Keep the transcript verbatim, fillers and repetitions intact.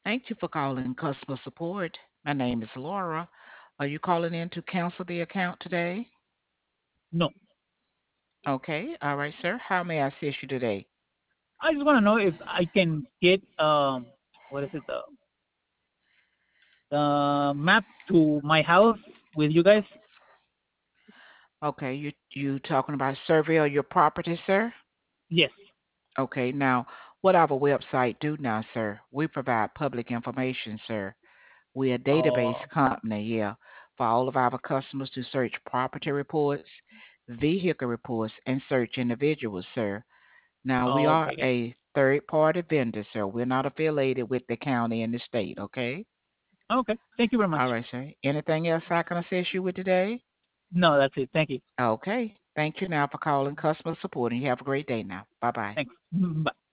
Thank you for calling customer support. My name is Laura. Are you calling in to cancel the account today? No. Okay, all right, sir. How may I assist you today? I just want to know if I can get um what is it the the map to my house with you guys. Okay, you you talking about survey of your property, sir? Yes. Okay, now what our website do now, sir? We provide public information, sir. We're a database Oh. company, yeah, for all of our customers to search property reports, vehicle reports, and search individuals, sir. Now, we are Okay. a third-party vendor, sir. We're not affiliated with the county and the state, okay? Okay. Thank you very much. All right, sir. Anything else I can assist you with today? No, that's it. Thank you. Okay. Thank you now for calling customer support, and you have a great day now. Bye-bye. Thanks. Bye.